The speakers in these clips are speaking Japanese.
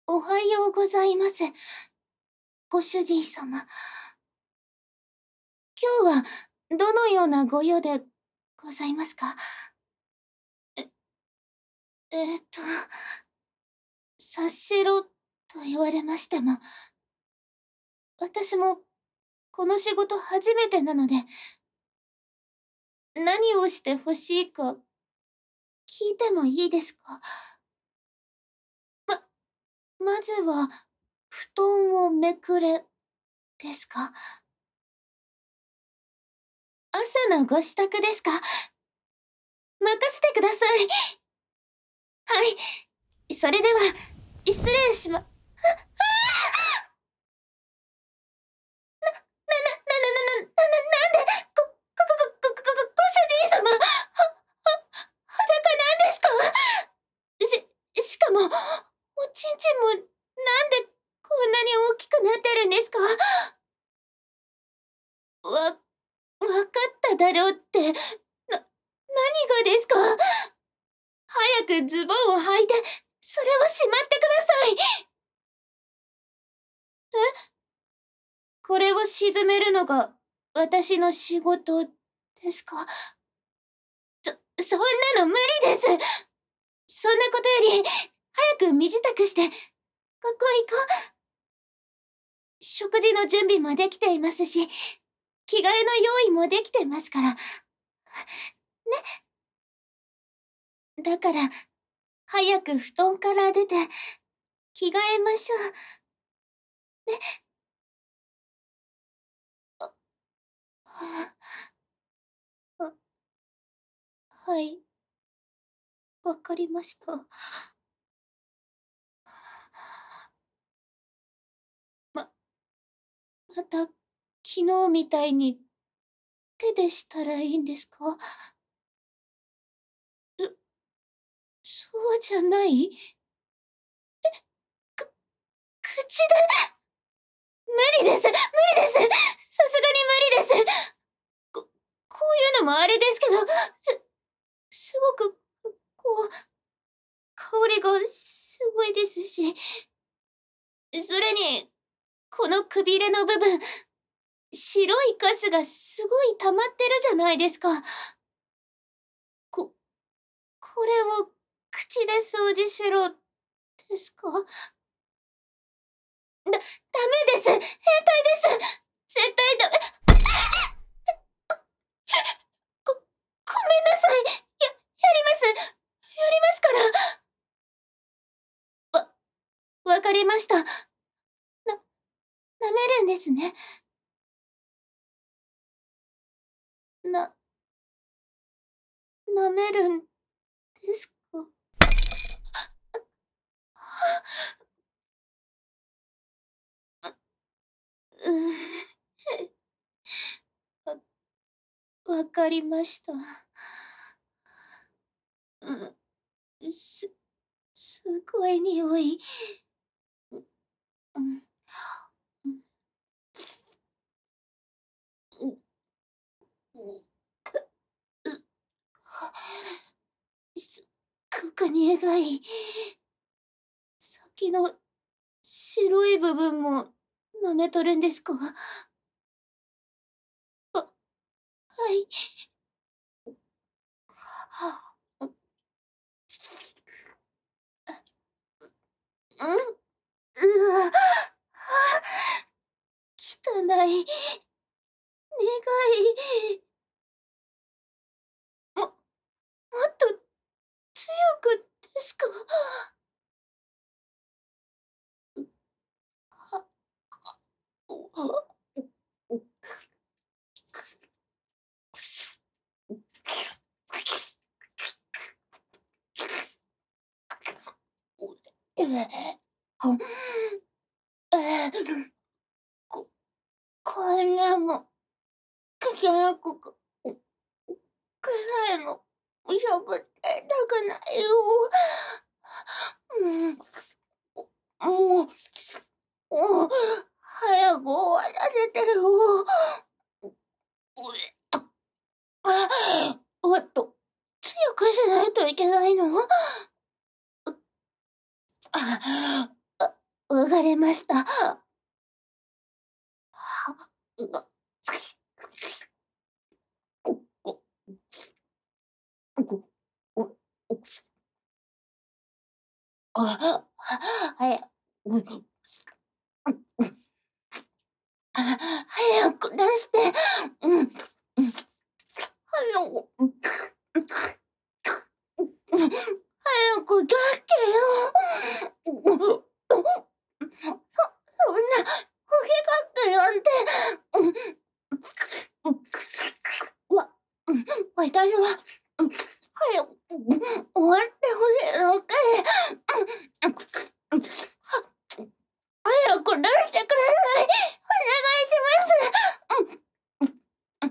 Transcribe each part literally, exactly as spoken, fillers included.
おはようございます。ご主人様。今日はどのようなご用でございますか？え、えーっと、察しろと言われましても、私もこの仕事初めてなので、何をしてほしいか聞いてもいいですか？ま、まずは、布団をめくれ、ですか？朝のご支度ですか？任せてください。はい。それでは、失礼しま、な、な、な、な、な、な、な、な、なんで、ご、ご、ご、ご、ご、ご、ご、ご主人様、は、は、裸なんですか？し、しかも、おちんちんも、なんでこんなに大きくなってるんですか？わ、わかっただろうって、な、何がですか？早くズボンを履いて、それをしまってください。え？これを沈めるのが、私の仕事、ですか？そ、そんなの無理です。そんなことより、早く身支度して、学校行こう。食事の準備もできていますし、着替えの用意もできてますから。ね。だから、早く布団から出て、着替えましょう。ね。あ、はあ、あ、はい。わかりました。ま、また、昨日みたいに、手でしたらいいんですか？う、そうじゃない？く、口で。無理です、無理です。さすがに無理です。こ、こういうのもあれですけど、す、すごく、こう、香りがすごいですし、それに、このくびれの部分、白いカスがすごい溜まってるじゃないですか。こ、これを口で掃除しろ、ですか？だ、ダメです。変態です。絶対ダメ。ご、ごめんなさい。や、やります。やりますから。わ、わかりました。な、舐めるんですね。な、舐めるんですか？は、う、わ、わかりました。う、す、すごい匂い。う、うん、うん。う、う、う、は、すっごく苦い。先の白い部分も舐めとるんですか？あ、はい。はあ、う、うん、うわ、はあ、汚い。苦い。も、もっと強くですか？う、は、お、あ、う、う、くそ。う、う、こ、え、こ、こんなの、汚くか、う、う、臭いの、しゃぶってたくないよ。うん。もう、もう、早く終わらせてよ。う、うえ、あ、あ、もっと強くしないといけないの？う、あ、あ、 わかりました。うわ、ご、ご、お、お、あ、はや、うん、あ、早く出して。うん、うん、早く、うん、早く出してよ。そそんな、吹きかけなんて、うん、うん、わ、うん、私は、うん、早く、うん、終わってほしいのかい。うん、うん、うん、早く出してください。お願いします。うん、うん、うん、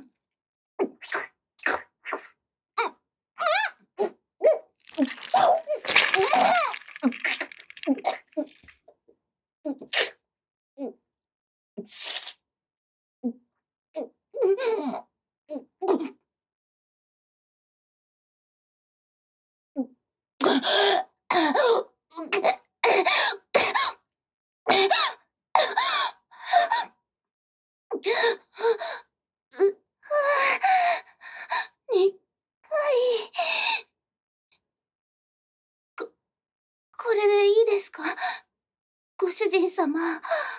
うん、うん、うん、にかい。ここれでいいですか？ご主人様。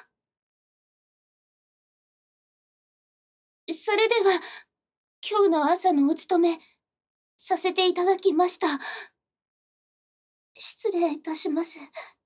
それでは、今日の朝のお勤め、させていただきました。失礼いたします。